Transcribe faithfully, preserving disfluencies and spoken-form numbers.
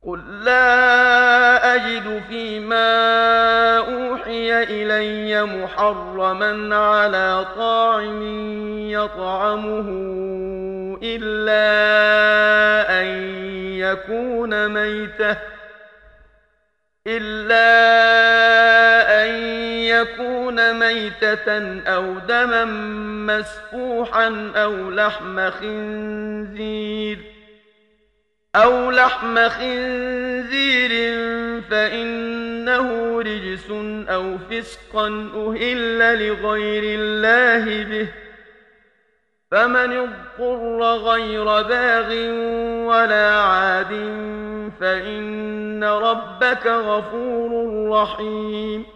قل لا أجد فيما أوحي إلي محرما على طاعم يطعمه إلا أن يكون ميتة إلا أن يكون ميتة أو دما مسفوحا أو لحم خنزير أو لحم خنزير فإنه رجس أو فسقا أهل لغير الله به، فمن اضطر غير باغ ولا عاد فإن ربك غفور رحيم.